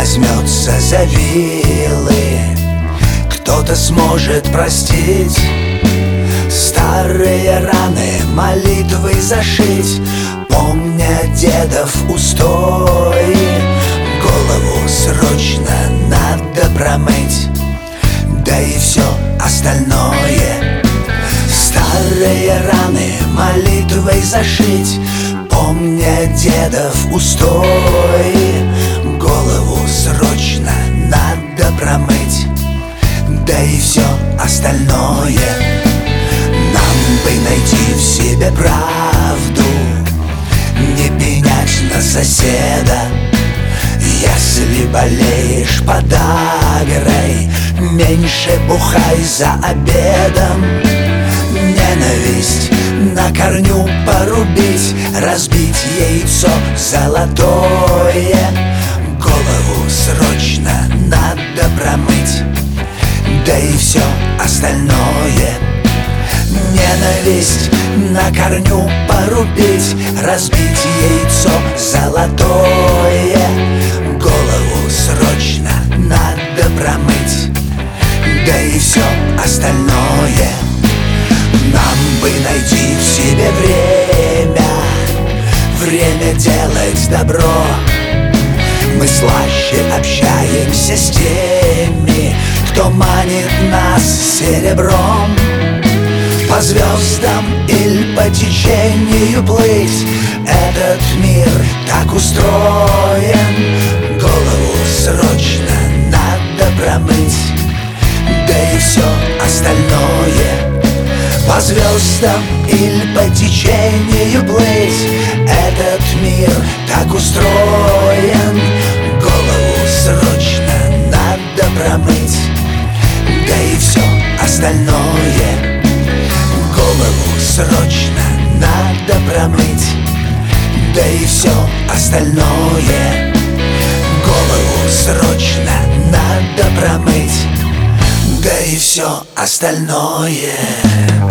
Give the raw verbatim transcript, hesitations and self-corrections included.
возьмется за вилы, кто-то сможет простить старые раны молитвой зашить, помня дедов устой. Голову срочно надо промыть, да и все остальное. Старые раны молитвой зашить, помня дедов устой. Голову срочно надо промыть, да и все остальное. Нам бы найти в себе правду, не пенять на соседа. Если болеешь подагрой, меньше бухай за обедом. Ненависть на корню порубить, разбить яйцо золотое. Голову срочно надо промыть, да и все остальное. Ненависть на корню порубить, разбить яйцо золотое. Голову срочно надо промыть, да и все остальное. Нам бы найти в себе время, время делать добро. Мы слаще общаемся с теми, кто манит нас серебром. По звездам или по течению плыть, этот мир так устроен. Голову срочно надо промыть, да и все остальное. По звездам или по течению плыть, этот мир так устроен. Голову срочно надо промыть, да и все остальное. Голову срочно надо промыть, да и все остальное. Голову срочно надо промыть, да и все остальное.